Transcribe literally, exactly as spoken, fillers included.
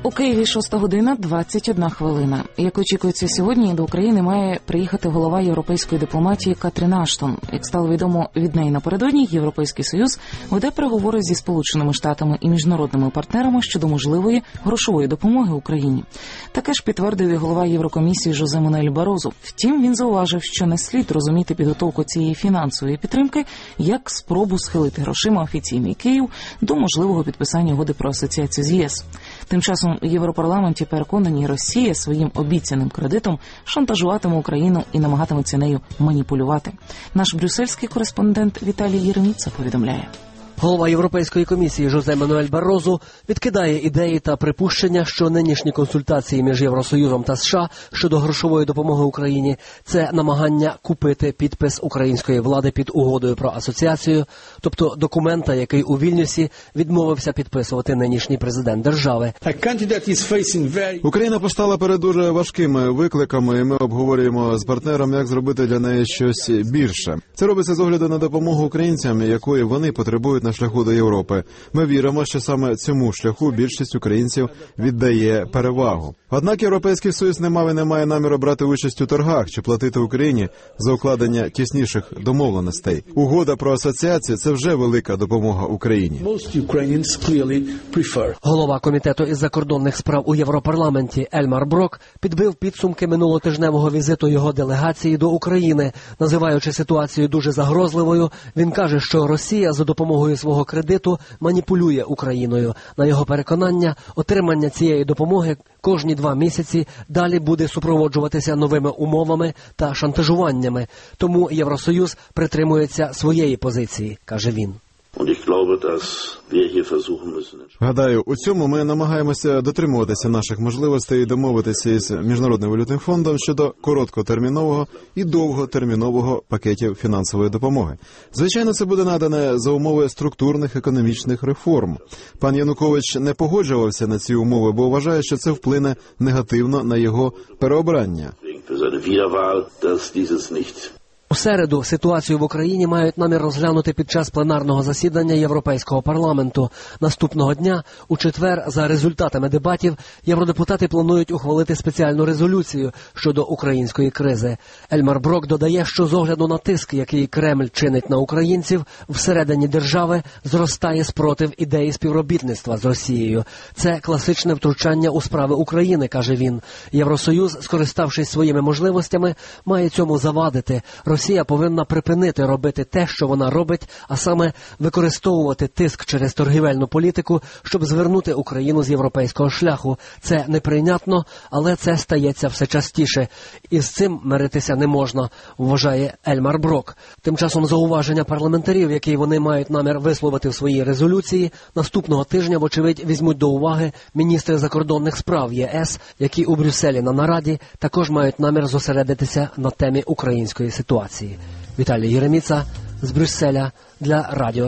У Києві шоста година, двадцять одна хвилина. Як очікується сьогодні, до України має приїхати голова європейської дипломатії Катрін Аштон. Як стало відомо від неї напередодні, Європейський Союз веде переговори зі Сполученими Штатами і міжнародними партнерами щодо можливої грошової допомоги Україні. Таке ж підтвердив і голова Єврокомісії Жозе Мануель Барозу. Втім, він зауважив, що не слід розуміти підготовку цієї фінансової підтримки як спробу схилити грошима офіційний Київ до можливого підписання угоди про асоціацію з ЄС. Тим часом у Європарламенті переконані, Росія своїм обіцяним кредитом шантажуватиме Україну і намагатиметься нею маніпулювати. Наш брюссельський кореспондент Віталій Єреміца повідомляє. Голова Європейської комісії Жозе Мануель Барозу відкидає ідеї та припущення, що нинішні консультації між Євросоюзом та США щодо грошової допомоги Україні – це намагання купити підпис української влади під угодою про асоціацію, тобто документа, який у Вільнюсі відмовився підписувати нинішній президент держави. Україна постала перед дуже важкими викликами, і ми обговорюємо з партнером, як зробити для неї щось більше. Це робиться з огляду на допомогу українцям, якої вони потребують на шляху до Європи. Ми віримо, що саме цьому шляху більшість українців віддає перевагу. Однак Європейський Союз не мав і не має наміру брати участь у торгах чи платити Україні за укладення тісніших домовленостей. Угода про асоціацію – це вже велика допомога Україні. Голова комітету із закордонних справ у Європарламенті Ельмар Брок підбив підсумки минулотижневого візиту його делегації до України. Називаючи ситуацію дуже загрозливою, він каже, що Росія за допомогою свого кредиту маніпулює Україною. На його переконання, отримання цієї допомоги кожні два місяці далі буде супроводжуватися новими умовами та шантажуваннями. Тому Євросоюз притримується своєї позиції, каже він. Гадаю, у цьому ми намагаємося дотримуватися наших можливостей і домовитися із Міжнародним валютним фондом щодо короткотермінового і довготермінового пакетів фінансової допомоги. Звичайно, це буде надане за умови структурних економічних реформ. Пан Янукович не погоджувався на ці умови, бо вважає, що це вплине негативно на його переобрання. У середу ситуацію в Україні мають намір розглянути під час пленарного засідання Європейського парламенту. Наступного дня, у четвер, за результатами дебатів, євродепутати планують ухвалити спеціальну резолюцію щодо української кризи. Ельмар Брок додає, що з огляду на тиск, який Кремль чинить на українців, всередині держави зростає спротив ідеї співробітництва з Росією. Це класичне втручання у справи України, каже він. Євросоюз, скориставшись своїми можливостями, має цьому завадити. Росія повинна припинити робити те, що вона робить, а саме використовувати тиск через торгівельну політику, щоб звернути Україну з європейського шляху. Це неприйнятно, але це стається все частіше. І з цим миритися не можна, вважає Ельмар Брок. Тим часом зауваження парламентарів, які вони мають намір висловити в своїй резолюції, наступного тижня, вочевидь, візьмуть до уваги міністри закордонних справ ЄС, які у Брюсселі на нараді також мають намір зосередитися на темі української ситуації. Віталій Єреміца з Брюсселя для Радіо